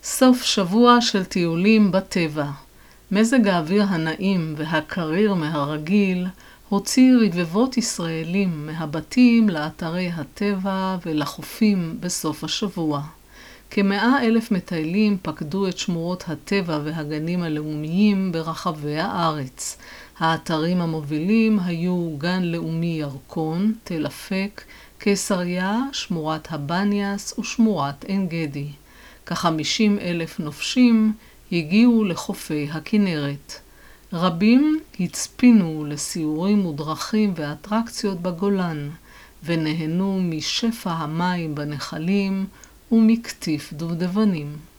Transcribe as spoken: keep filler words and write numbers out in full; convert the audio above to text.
סוף שבוע של טיולים בטבע. מזג האוויר הנעים והקריר מהרגיל הוציא רבבות ישראלים מהבתים לאתרי הטבע ולחופים בסוף השבוע. כמאה אלף מטיילים פקדו את שמורות הטבע והגנים הלאומיים ברחבי הארץ. האתרים המובילים היו גן לאומי ירקון, תל אפק, קיסריה, שמורת הבניאס ושמורת עין גדי. כ-חמישים אלף נופשים הגיעו לחופי הכנרת. רבים הצפינו לסיורים מודרכים ואטרקציות בגולן, ונהנו משפע המים בנחלים ומקטיף דובדבנים.